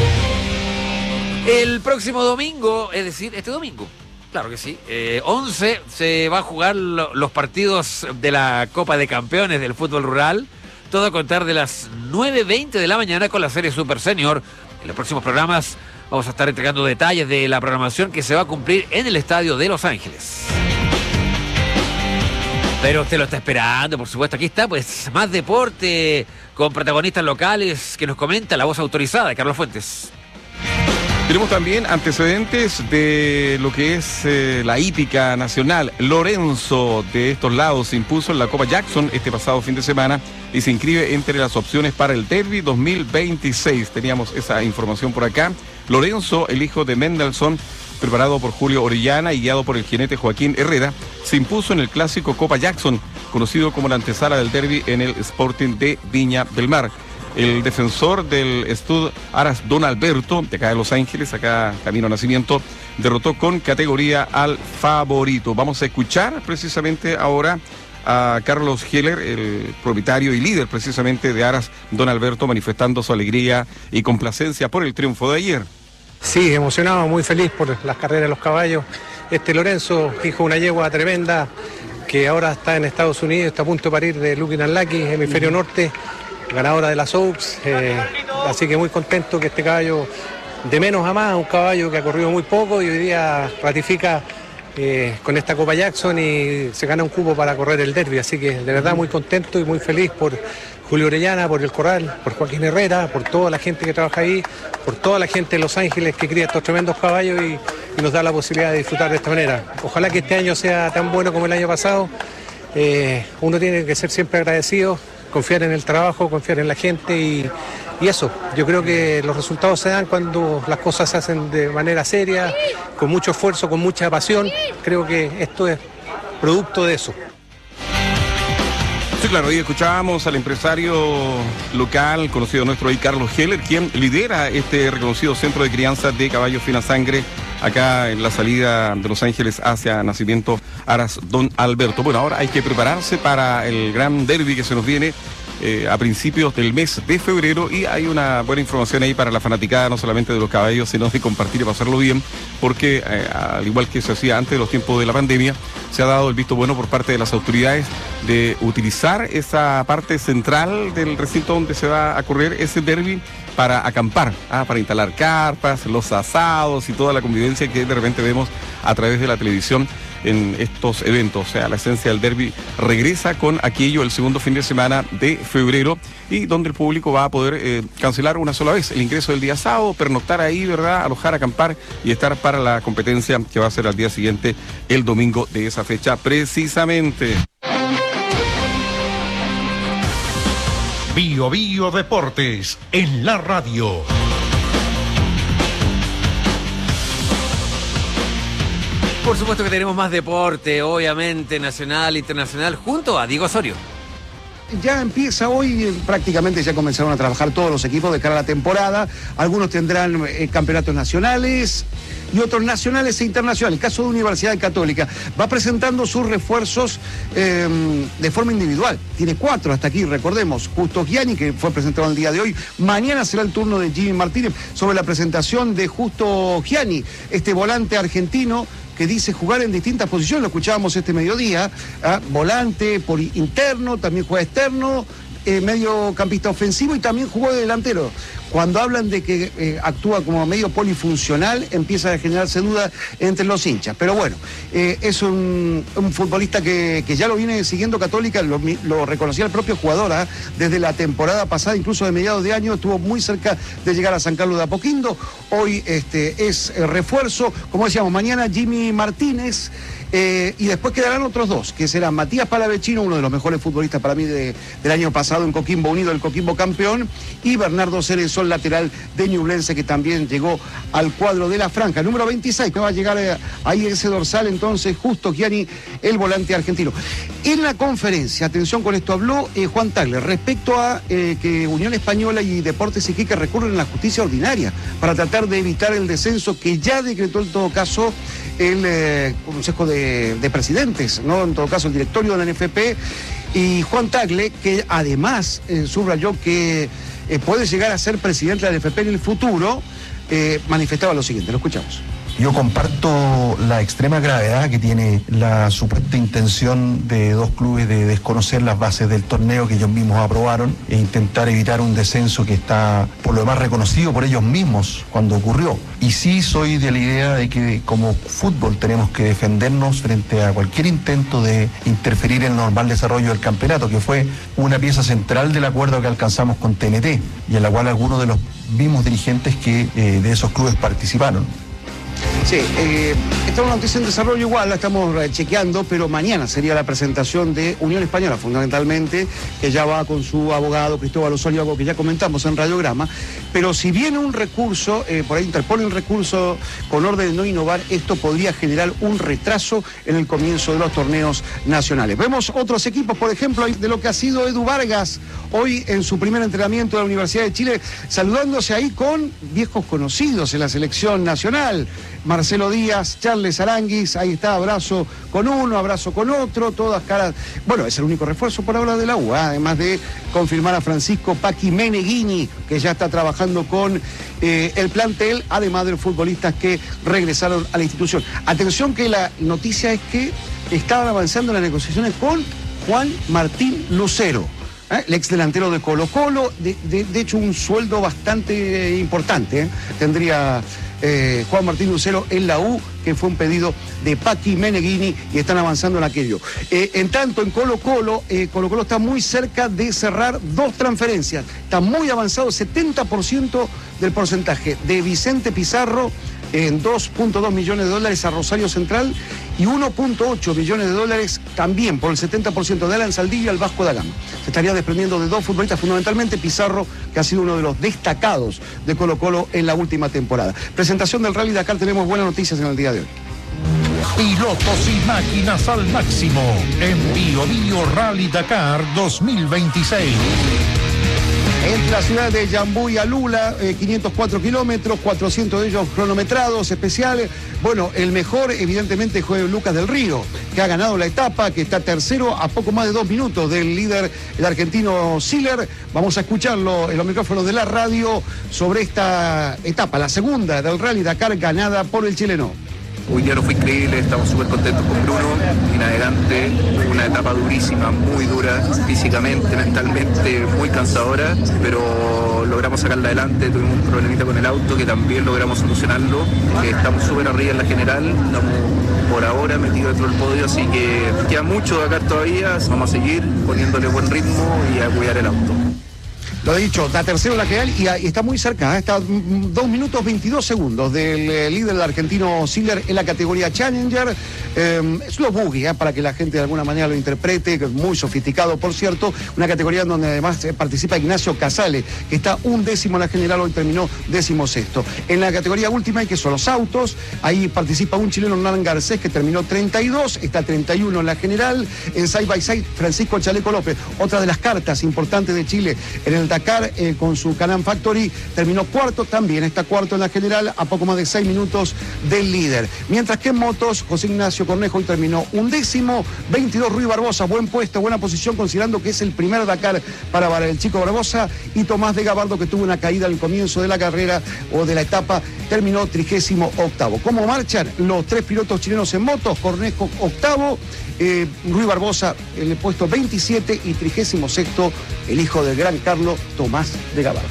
El próximo domingo, es decir, este domingo, claro que sí, eh, once se va a jugar lo, los partidos de la Copa de Campeones del fútbol rural, todo a contar de las nueve veinte de la mañana con la serie Super Senior. En los próximos programas vamos a estar entregando detalles de la programación que se va a cumplir en el Estadio de Los Ángeles. Pero usted lo está esperando, por supuesto. Aquí está, pues, más deporte con protagonistas locales que nos comenta la voz autorizada de Carlos Fuentes. Tenemos también antecedentes de lo que es eh, la hípica nacional. Lorenzo de estos lados se impuso en la Copa Jackson este pasado fin de semana y se inscribe entre las opciones para el Derby dos mil veintiséis. Teníamos esa información por acá. Lorenzo, el hijo de Mendelssohn, preparado por Julio Orellana y guiado por el jinete Joaquín Herrera, se impuso en el clásico Copa Jackson, conocido como la antesala del Derby en el Sporting de Viña del Mar. El defensor del Stud Aras Don Alberto, de acá de Los Ángeles, acá camino a Nacimiento, derrotó con categoría al favorito. Vamos a escuchar precisamente ahora a Carlos Heller, el propietario y líder precisamente de Aras Don Alberto, manifestando su alegría y complacencia por el triunfo de ayer. Sí, emocionado, muy feliz por las carreras de los caballos. Este Lorenzo, hijo de una yegua tremenda, que ahora está en Estados Unidos, está a punto de parir de Lucky and Lucky, hemisferio uh-huh. norte, ganadora de las Oaks, eh, así que muy contento que este caballo, de menos a más, un caballo que ha corrido muy poco y hoy día ratifica eh, con esta Copa Jackson y se gana un cupo para correr el Derby, así que de verdad muy contento y muy feliz por Julio Orellana, por el Corral, por Joaquín Herrera, por toda la gente que trabaja ahí, por toda la gente de Los Ángeles que cría estos tremendos caballos y, y nos da la posibilidad de disfrutar de esta manera. Ojalá que este año sea tan bueno como el año pasado. Eh, uno tiene que ser siempre agradecido, confiar en el trabajo, confiar en la gente y, y eso. Yo creo que los resultados se dan cuando las cosas se hacen de manera seria, con mucho esfuerzo, con mucha pasión. Creo que esto es producto de eso. Sí, claro, hoy escuchábamos al empresario local, conocido nuestro ahí, Carlos Heller, quien lidera este reconocido centro de crianza de caballos fina sangre acá en la salida de Los Ángeles hacia Nacimiento Aras Don Alberto. Bueno, ahora hay que prepararse para el gran derby que se nos viene eh, a principios del mes de febrero y hay una buena información ahí para la fanaticada, no solamente de los caballos, sino de compartir y pasarlo bien, porque eh, al igual que se hacía antes de los tiempos de la pandemia, se ha dado el visto bueno por parte de las autoridades de utilizar esa parte central del recinto donde se va a correr ese derby para acampar, ¿ah? para instalar carpas, los asados y toda la convivencia que de repente vemos a través de la televisión en estos eventos. O sea, la esencia del derby regresa con aquello el segundo fin de semana de febrero y donde el público va a poder eh, cancelar una sola vez el ingreso del día sábado, pernoctar ahí, ¿verdad?, alojar, acampar y estar para la competencia que va a ser al día siguiente, el domingo de esa fecha precisamente. Bio Bio Deportes en la radio. Por supuesto que tenemos más deporte, obviamente, nacional, internacional, junto a Diego Osorio. Ya empieza hoy, prácticamente ya comenzaron a trabajar todos los equipos de cara a la temporada. Algunos tendrán eh, campeonatos nacionales y otros nacionales e internacionales. El caso de Universidad Católica va presentando sus refuerzos eh, de forma individual. Tiene cuatro hasta aquí, recordemos. Justo Gianni, que fue presentado el día de hoy. Mañana será el turno de Jimmy Martínez sobre la presentación de Justo Gianni, este volante argentino que dice jugar en distintas posiciones, lo escuchábamos este mediodía, ¿eh? volante, por interno, también juega externo, eh, mediocampista ofensivo y también jugó de delantero. Cuando hablan de que eh, actúa como medio polifuncional, empieza a generarse dudas entre los hinchas. Pero bueno, eh, es un, un futbolista que, que ya lo viene siguiendo Católica, lo, lo reconocía el propio jugador, ¿eh? desde la temporada pasada, incluso de mediados de año, estuvo muy cerca de llegar a San Carlos de Apoquindo. Hoy este, es eh, refuerzo, como decíamos, mañana Jimmy Martínez. Eh, y después quedarán otros dos, que serán Matías Palavecino, uno de los mejores futbolistas para mí de, del año pasado en Coquimbo Unido, el Coquimbo campeón, y Bernardo Cerezo, lateral de Ñublense, que también llegó al cuadro de la franja. Número veintiséis, que va a llegar eh, ahí ese dorsal, entonces, Justo Gianni, el volante argentino. En la conferencia, atención con esto, habló eh, Juan Tagle respecto a eh, que Unión Española y Deportes Iquique recurren a la justicia ordinaria para tratar de evitar el descenso que ya decretó en todo caso el eh, Consejo de, de Presidentes, ¿no? En todo caso el directorio de la N F P, y Juan Tagle, que además eh, subrayó que eh, puede llegar a ser presidente de la N F P en el futuro, eh, manifestaba lo siguiente, lo escuchamos. Yo comparto la extrema gravedad que tiene la supuesta intención de dos clubes de desconocer las bases del torneo que ellos mismos aprobaron e intentar evitar un descenso que está por lo demás reconocido por ellos mismos cuando ocurrió. Y sí soy de la idea de que como fútbol tenemos que defendernos frente a cualquier intento de interferir en el normal desarrollo del campeonato, que fue una pieza central del acuerdo que alcanzamos con T N T y en la cual algunos de los mismos dirigentes que eh, de esos clubes participaron. Sí, eh, esta es una noticia en desarrollo igual, la estamos chequeando, pero mañana sería la presentación de Unión Española, fundamentalmente, que ya va con su abogado Cristóbal Osorio, algo que ya comentamos en Radiograma. Pero si viene un recurso, eh, por ahí interpone un recurso con orden de no innovar, esto podría generar un retraso en el comienzo de los torneos nacionales. Vemos otros equipos, por ejemplo, de lo que ha sido Edu Vargas, hoy en su primer entrenamiento de la Universidad de Chile, saludándose ahí con viejos conocidos en la selección nacional. Marcelo Díaz, Charles Aranguis, ahí está, abrazo con uno, abrazo con otro, todas caras. Bueno, es el único refuerzo por ahora de la U, ¿eh? Además de confirmar a Francisco Paqui Meneghini, que ya está trabajando con eh, el plantel, además de los futbolistas que regresaron a la institución. Atención que la noticia es que estaban avanzando las negociaciones con Juan Martín Lucero, ¿eh? El ex delantero de Colo Colo, de, de, de hecho un sueldo bastante eh, importante, ¿eh? tendría... Eh, Juan Martín Lucero en la U, que fue un pedido de Paqui Meneghini y están avanzando en aquello. Eh, en tanto, en Colo Colo, eh, Colo Colo está muy cerca de cerrar dos transferencias. Está muy avanzado, setenta por ciento del porcentaje de Vicente Pizarro en dos punto dos millones de dólares a Rosario Central y uno punto ocho millones de dólares también por el setenta por ciento de Alan Saldivia al Vasco da Gama. Se estaría desprendiendo de dos futbolistas, fundamentalmente Pizarro, que ha sido uno de los destacados de Colo Colo en la última temporada. Presentación del Rally Dakar, tenemos buenas noticias en el día de hoy. Pilotos y máquinas al máximo en Bio Bio Rally Dakar dos mil veintiséis. Entre la ciudad de Yambú y Alula, eh, quinientos cuatro kilómetros, cuatrocientos de ellos cronometrados, especiales. Bueno, el mejor evidentemente fue Lucas del Río, que ha ganado la etapa, que está tercero a poco más de dos minutos del líder, el argentino Siller. Vamos a escucharlo en los micrófonos de la radio sobre esta etapa, la segunda del Rally Dakar, ganada por el chileno. Hoy día no fue increíble, estamos súper contentos con Bruno y en adelante una etapa durísima, muy dura, físicamente, mentalmente, muy cansadora, pero logramos sacarla adelante. Tuvimos un problemita con el auto que también logramos solucionarlo, que estamos súper arriba en la general, estamos por ahora metidos dentro del podio, así que queda mucho de acá todavía, vamos a seguir poniéndole buen ritmo y a cuidar el auto. Lo he dicho, está tercero en la general y, y está muy cerca, ¿eh? Está dos minutos veintidós segundos del eh, líder del argentino Siller en la categoría Challenger. Eh, es los buggy, ¿eh? Para que la gente de alguna manera lo interprete, que es muy sofisticado, por cierto. Una categoría donde además eh, participa Ignacio Casale, que está un décimo en la general, hoy terminó décimo sexto. En la categoría última, que son los autos, ahí participa un chileno, Hernán Garcés, que terminó treinta y dos, está treinta y uno en la general. En Side by Side, Francisco Chaleco López, otra de las cartas importantes de Chile en el Dakar, eh, con su Can-Am Factory, terminó cuarto, también está cuarto en la general, a poco más de seis minutos del líder. Mientras que en motos, José Ignacio Cornejo hoy terminó undécimo, veintidós Rui Barbosa, buen puesto, buena posición, considerando que es el primer Dakar para, para el chico Barbosa, y Tomás de Gabardo, que tuvo una caída al comienzo de la carrera o de la etapa, terminó trigésimo octavo. ¿Cómo marchan los tres pilotos chilenos en motos? Cornejo octavo, eh, Rui Barbosa en el puesto veintisiete y trigésimo sexto el hijo del gran Carlos, Tomás de Gabardo.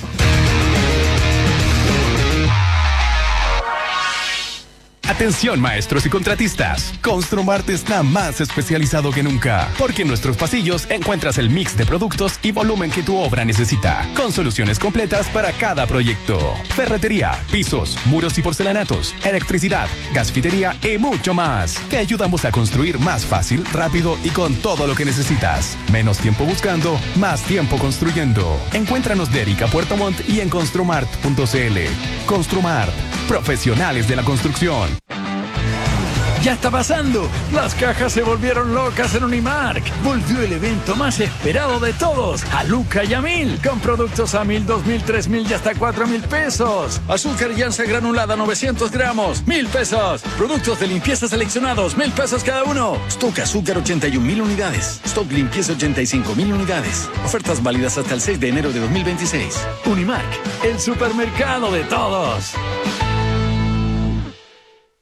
Atención maestros y contratistas, Construmart está más especializado que nunca, porque en nuestros pasillos encuentras el mix de productos y volumen que tu obra necesita, con soluciones completas para cada proyecto. Ferretería, pisos, muros y porcelanatos, electricidad, gasfitería y mucho más. Te ayudamos a construir más fácil, rápido y con todo lo que necesitas. Menos tiempo buscando, más tiempo construyendo. Encuéntranos de Erika Puerto Montt y en construmart punto cl. Construmart, profesionales de la construcción. ¡Ya está pasando! Las cajas se volvieron locas en Unimark. Volvió el evento más esperado de todos, a Luca y a Mil, con productos a mil, dos mil, tres mil y hasta cuatro mil pesos. Azúcar llanza granulada novecientos gramos, mil pesos. Productos de limpieza seleccionados, mil pesos cada uno. Stock azúcar ochenta y un mil unidades. Stock limpieza ochenta y cinco mil unidades. Ofertas válidas hasta el seis de enero de dos mil veintiséis. Unimark, el supermercado de todos.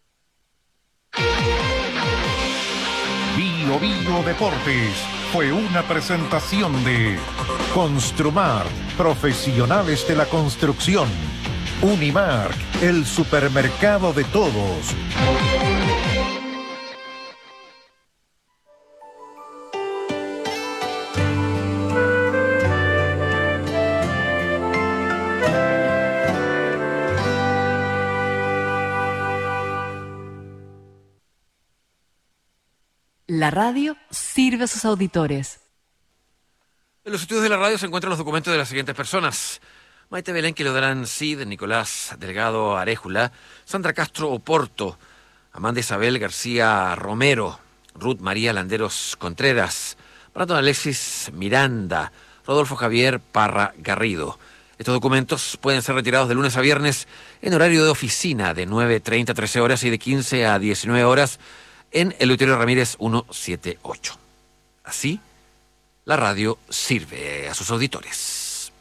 Bio Bio Deportes fue una presentación de Construmar, profesionales de la construcción. Unimark, el supermercado de todos. La radio sirve a sus auditores. En los estudios de la radio se encuentran los documentos de las siguientes personas: Maite Belén Quilodrán Cid, Nicolás Delgado Arejula, Sandra Castro Oporto, Amanda Isabel García Romero, Ruth María Landeros Contreras, Brandon Alexis Miranda, Rodolfo Javier Parra Garrido. Estos documentos pueden ser retirados de lunes a viernes en horario de oficina de nueve treinta a trece horas y de quince a diecinueve horas en Eleuterio Ramírez ciento setenta y ocho. Así, la radio sirve a sus auditores.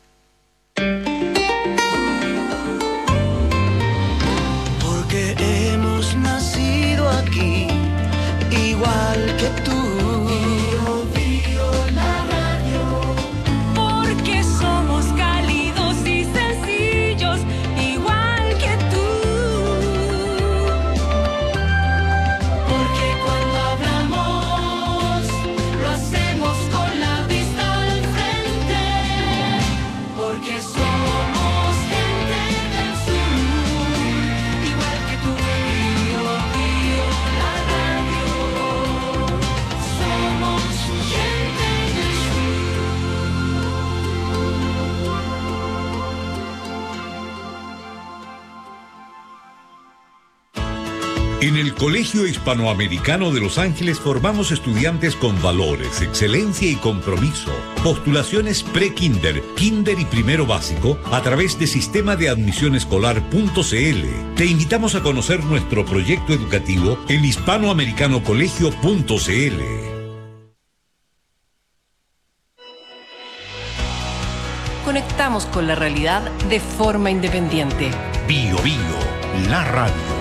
Porque hemos nacido aquí, igual que tú. Bio, bio, la radio. Porque somos cálidos y sencillos, igual que tú. Porque cuando hablamos, lo hacemos con la vista al frente. Porque somos gente del sur, igual que tú. Bio, bio, la radio. Somos gente del En el Colegio Hispanoamericano de Los Ángeles formamos estudiantes con valores, excelencia y compromiso. Postulaciones pre-kinder, kinder y primero básico a través de sistema de admisión escolar punto c l. Te invitamos a conocer nuestro proyecto educativo en hispanoamericano colegio punto c l. Conectamos con la realidad de forma independiente. Bio Bio, la radio.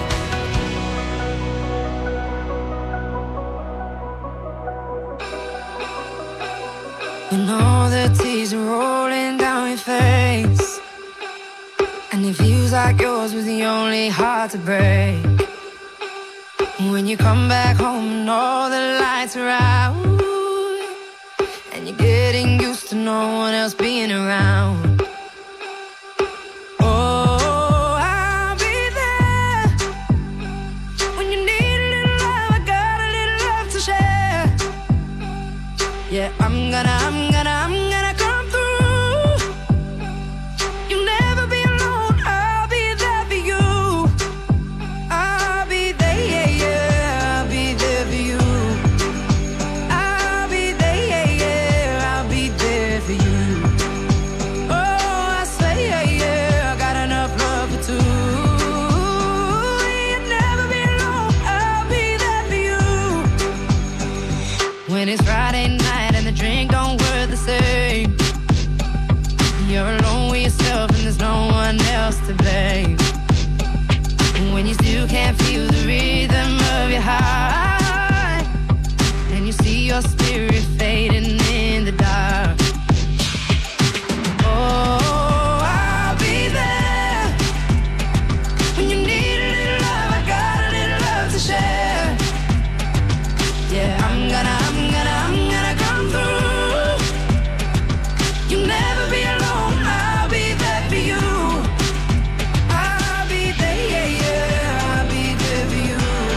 You know the tears are rolling down your face, and it feels like yours was the only heart to break. When you come back home and all the lights are out, and you're getting used to no one else being around. Oh, I'll be there when you need a little love. I got a little love to share. Yeah, I'm gonna, I'm gonna, I'm gonna come through. You'll never be alone, I'll be there for you. I'll be there, yeah, yeah, I'll be there for you. I'll be there, yeah, yeah, I'll be there for you. Oh, I say, yeah, yeah, I got enough love for two. You'll never be alone, I'll be there for you. When it's Friday night and the drink don't work the same, you're alone with yourself and there's no one else to blame. When you still can't feel the rhythm of your heart, and you see your spirit fading in the dark. Oh, I'll be there when you need a little love. I got a little love to share. Yeah, I'm gonna, I'm gonna, I'm gonna come through. You'll never be alone, I'll be there for you. I'll be there, yeah, yeah, I'll be there for you.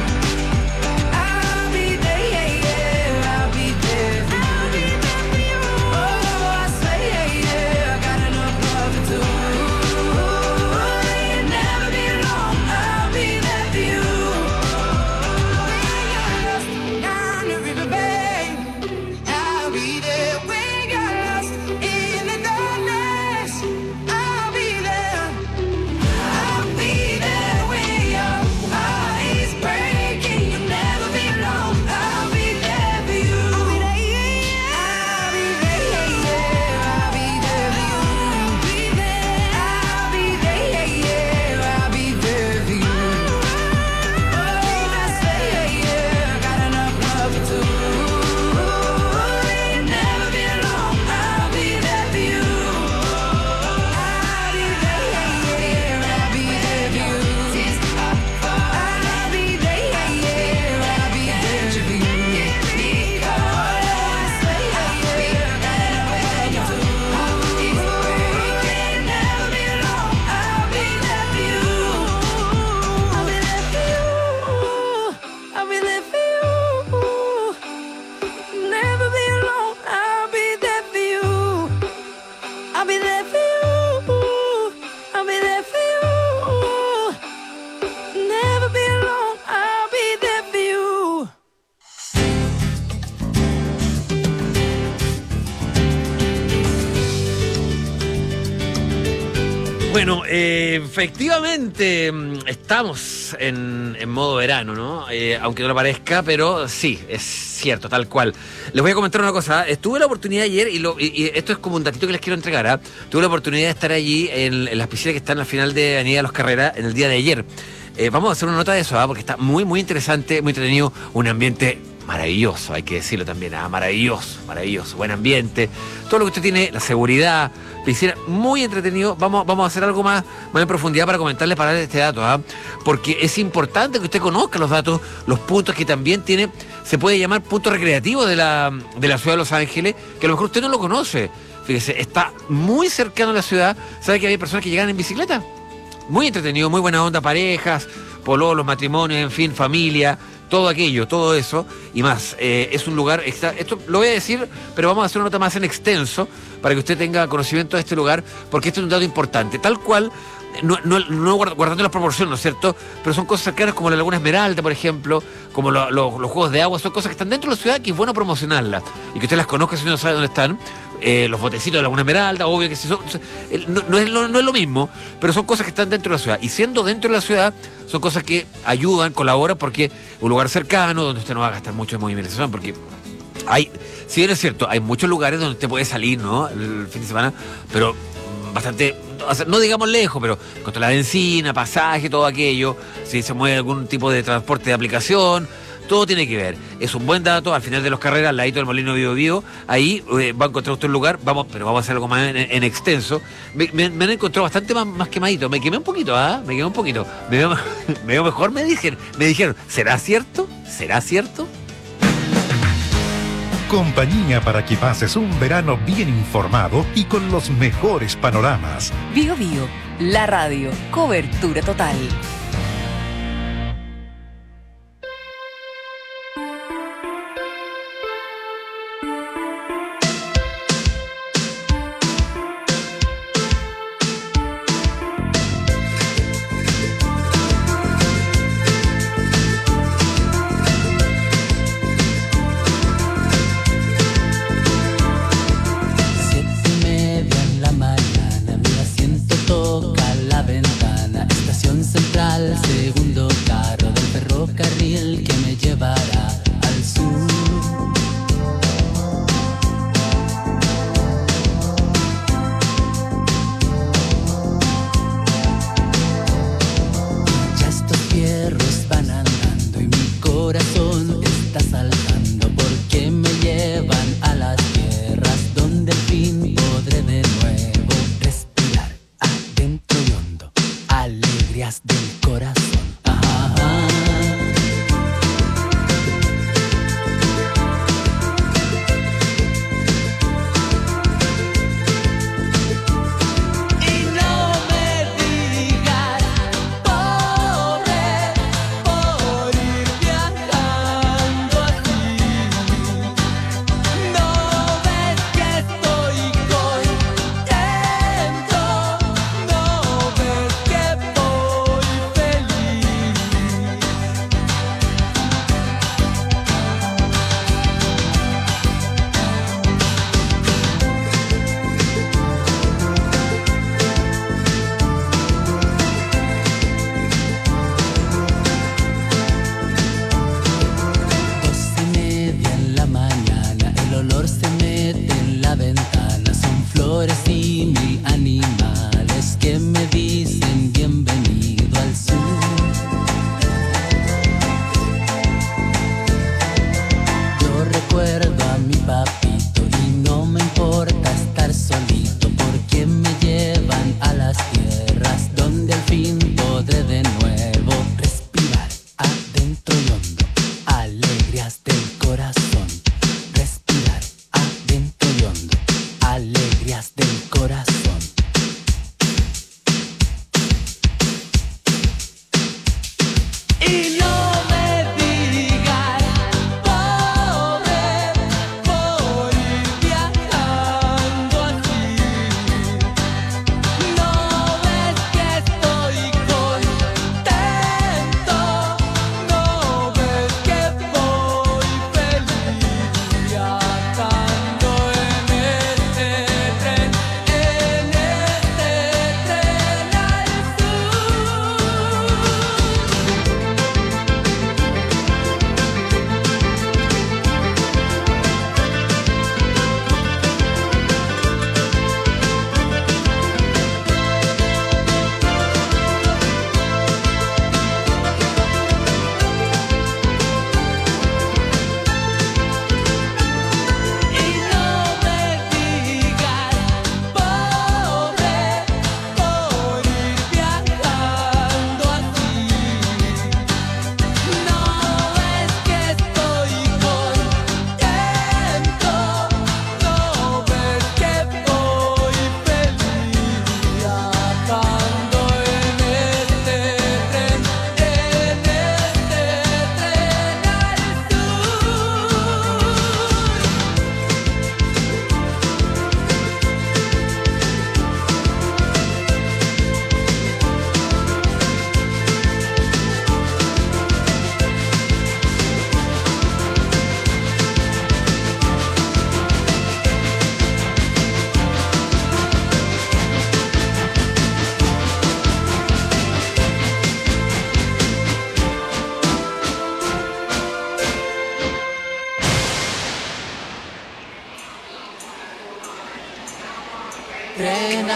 Bueno, eh, efectivamente mm, estamos en, en modo verano, ¿no? Eh, aunque no lo parezca, pero sí, es cierto, tal cual. Les voy a comentar una cosa. Estuve la oportunidad ayer, y, lo, y, y esto es como un datito que les quiero entregar, ¿eh? Tuve la oportunidad de estar allí en, en las piscinas que están al final de Avenida Los Carreras en el día de ayer. Eh, vamos a hacer una nota de eso, ¿eh? Porque está muy, muy interesante, muy entretenido, un ambiente maravilloso, hay que decirlo también, ¿eh? maravilloso, maravilloso, buen ambiente, todo lo que usted tiene, la seguridad, piscina, muy entretenido. Vamos, vamos a hacer algo más, más en profundidad para comentarles, para darles este dato, ¿eh? Porque es importante que usted conozca los datos, los puntos que también tiene, se puede llamar puntos recreativos de la, de la ciudad de Los Ángeles, que a lo mejor usted no lo conoce. Fíjese, está muy cercano a la ciudad, sabe que hay personas que llegan en bicicleta, muy entretenido, muy buena onda, parejas, pololos, matrimonios, en fin, familia, todo aquello, todo eso y más. Eh, es un lugar, extra, esto lo voy a decir, pero vamos a hacer una nota más en extenso para que usted tenga conocimiento de este lugar, porque este es un dato importante, tal cual, no, no, no guardando las proporciones, ¿no es cierto? Pero son cosas cercanas como la Laguna Esmeralda, por ejemplo, como lo, lo, los juegos de agua, son cosas que están dentro de la ciudad que es bueno promocionarlas y que usted las conozca si no sabe dónde están. Eh, los botecitos de Laguna Esmeralda, obvio que sí son, no, no, es lo, no es lo mismo, pero son cosas que están dentro de la ciudad. Y siendo dentro de la ciudad, son cosas que ayudan, colaboran, porque un lugar cercano, donde usted no va a gastar mucho en movimentación, porque hay, si bien es cierto, hay muchos lugares donde usted puede salir, ¿no? El fin de semana, pero bastante, o sea, no digamos lejos, pero contra la benzina, pasaje, todo aquello, si se mueve algún tipo de transporte de aplicación, todo tiene que ver. Es un buen dato, al final de Los Carreras, al ladito del Molino Bio Bio, ahí eh, va a encontrar usted un lugar, vamos, pero vamos a hacer algo más en, en extenso. Me, me, me han encontrado bastante más, más quemadito, me quemé un poquito, ¿ah? ¿eh? Me quemé un poquito. Me veo, me veo mejor, me dijeron, me dijeron, ¿será cierto? ¿Será cierto? Compañía para que pases un verano bien informado y con los mejores panoramas. Bio Bio, la radio, cobertura total.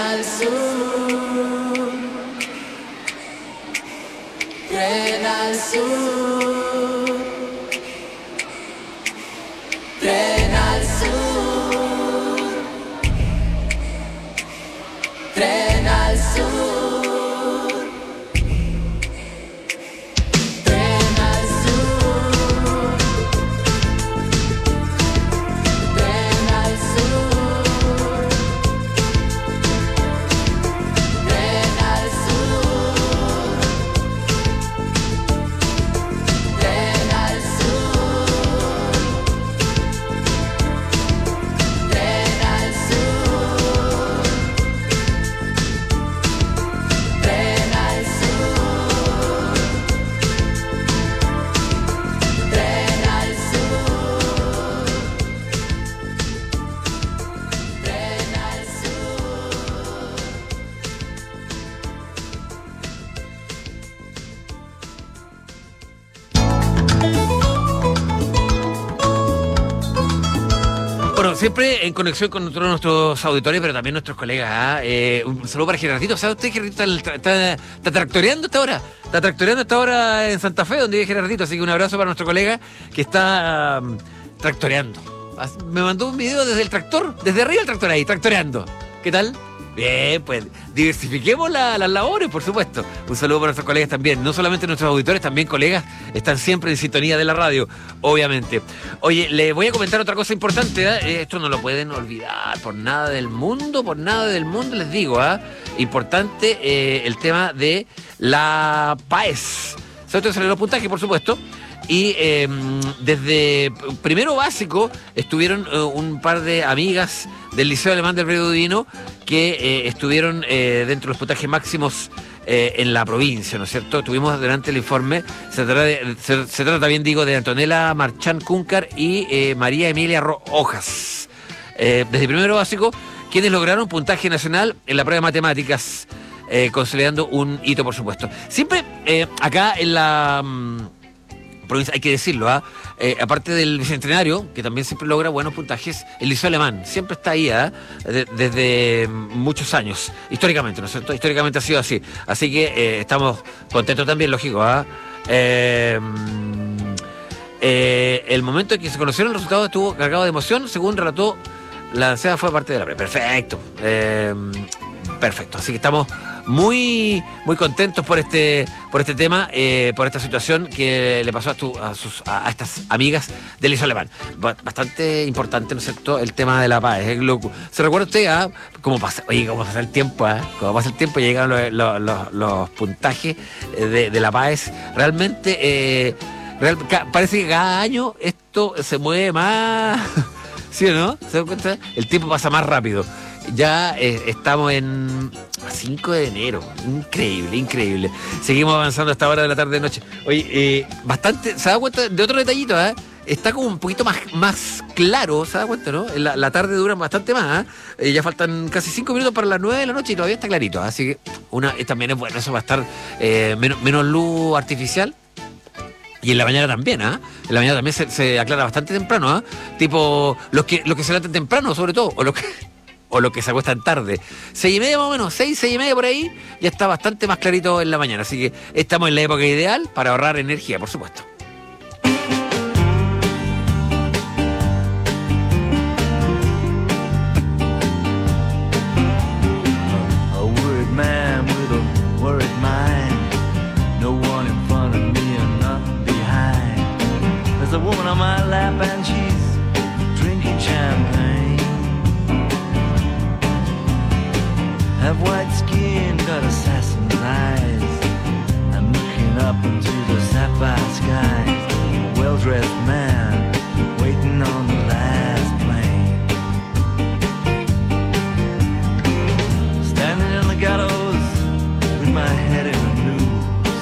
al sur, tren al sur, tren al sur, tren al sur. Siempre en conexión con todos nuestros auditores, pero también nuestros colegas. ¿ah? Eh, un saludo para Gerardito. ¿Sabe usted, Gerardito, está, está, está tractoreando esta hora? Está tractoreando esta hora en Santa Fe, donde vive Gerardito. Así que un abrazo para nuestro colega que está um, tractoreando. Me mandó un video desde el tractor, desde arriba el tractor ahí, tractoreando. ¿Qué tal? Bien, pues diversifiquemos la, las labores, por supuesto. Un saludo para nuestros colegas también. No solamente nuestros auditores, también colegas están siempre en sintonía de la radio, obviamente. Oye, le voy a comentar otra cosa importante. ¿eh? Esto no lo pueden olvidar por nada del mundo, por nada del mundo, les digo. ¿eh? Importante eh, el tema de la P A E S. ¿Sabes? Entonces salen los puntajes, por supuesto. Y eh, desde primero básico estuvieron eh, un par de amigas del Liceo Alemán del Río Divino que eh, estuvieron eh, dentro de los puntajes máximos eh, en la provincia, ¿no es cierto? Tuvimos delante el informe, se trata, de, se, se trata también, digo, de Antonella Marchán Cúncar y eh, María Emilia Rojas. Eh, desde primero básico, quienes lograron puntaje nacional en la prueba de matemáticas, eh, consolidando un hito, por supuesto. Siempre eh, acá en la... Mmm, provincia, hay que decirlo, ¿ah? ¿eh? Aparte del bicentenario, que también siempre logra buenos puntajes, el Liceo Alemán siempre está ahí, ¿eh? De, desde muchos años, históricamente, ¿no es cierto? Históricamente ha sido así. Así que eh, estamos contentos también, lógico. ¿eh? Eh, eh, el momento en que se conocieron los resultados estuvo cargado de emoción, según relató la anciana, fue parte de la pre. Perfecto. Eh, perfecto. Así que estamos muy muy contentos por este por este tema, eh, por esta situación que le pasó a, tu, a, sus, a, a estas amigas del Liceo Alemán. Bastante importante, ¿no es cierto?, el tema de la paz. ¿eh? ¿Se recuerda usted ah, cómo pasa, oye, cómo pasa el tiempo? ¿eh? Cómo pasa el tiempo y llegan los, los, los, los puntajes de, de la paz. Realmente, eh, real, ca, parece que cada año esto se mueve más. ¿Sí o no? ¿Se dan cuenta? El tiempo pasa más rápido. Ya eh, estamos en cinco de enero. Increíble, increíble. Seguimos avanzando a esta hora de la tarde de noche. Oye, eh, bastante. ¿Se da cuenta de otro detallito? ¿eh? Está como un poquito más, más claro, ¿se da cuenta, no? La, la tarde dura bastante más. ¿eh? Eh, ya faltan casi cinco minutos para las nueve de la noche y todavía está clarito. ¿eh? Así que una, eh, también es bueno. Eso va a estar eh, menos, menos luz artificial. Y en la mañana también, ¿ah? ¿eh? En la mañana también se, se aclara bastante temprano, ¿ah? ¿eh? Tipo, los que, los que se levantan temprano, sobre todo, o los que. o los que se acuestan tarde. Seis y media más o menos, seis, seis y media por ahí, ya está bastante más clarito en la mañana. Así que estamos en la época ideal para ahorrar energía, por supuesto. Have white skin, got assassin's eyes. I'm looking up into the sapphire skies. Well-dressed man, waiting on the last plane. Standing in the gallows with my head in a noose.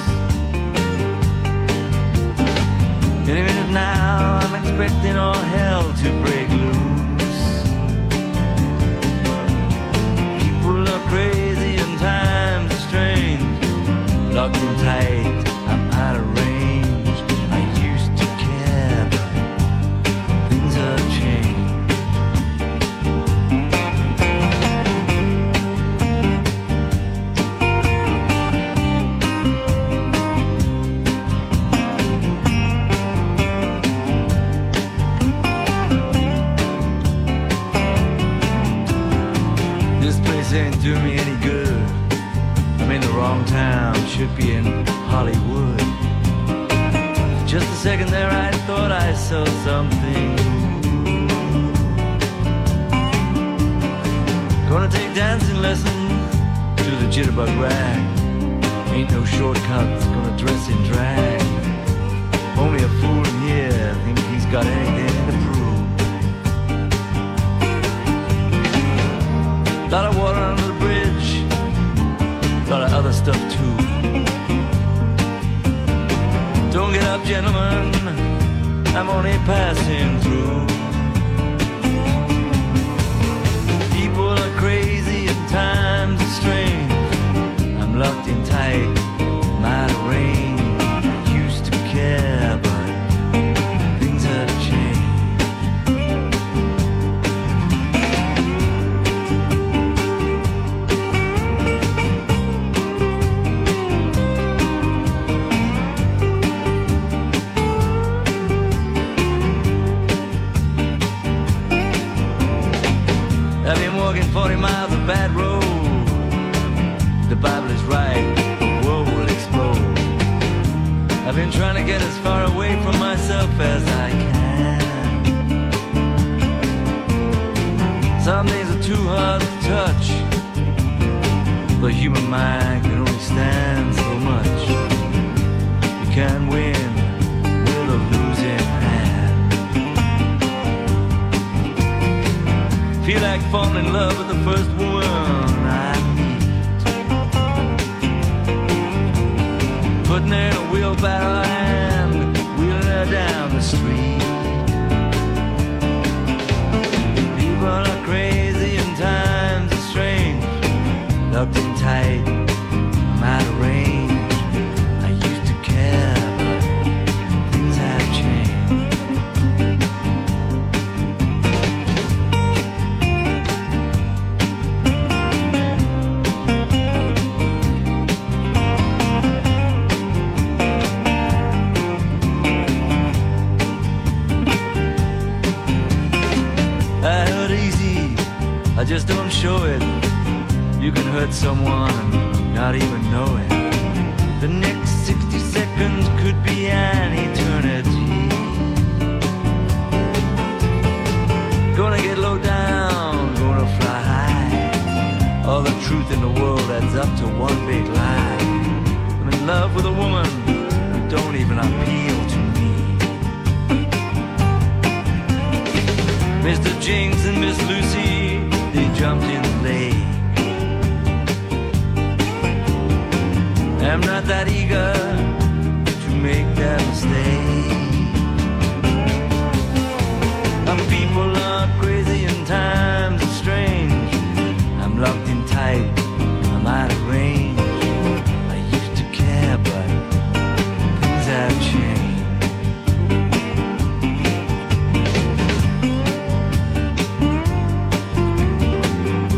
Any minute now, I'm expecting all hell to break loose. Crazy and times are strange. Locked in tight, I'm out of range. I used to care, but things have changed. do me any good. I'm in the wrong town, should be in Hollywood. Just a second there I thought I saw something. Gonna take dancing lessons to the jitterbug rag. Ain't no shortcuts, gonna dress in drag. Only a fool in here think he's got anything to prove. Lot of water under the bridge, lot of other stuff too. Don't get up, gentlemen, I'm only passing through. People are crazy and times are strange. I'm locked in tight, might rain. I used to care, but things have changed. I've been walking forty miles of bad road. The Bible is right, the world will explode. I've been trying to get as far away from myself as I can. Some days are too hard to touch. The human mind can only stand so much. You can't win with a losing hand. Feel like falling in love with the first woman I meet. Putting her in a wheelbarrow and wheeling her down the street. People are crazy and times are strange. Locked in tight, I'm out of range. I used to care, but things have changed. I hurt easy, I just don't show it. You can hurt someone and not even know it. The next sixty seconds could be an eternity. Gonna get low down, gonna fly high. All the truth in the world adds up to one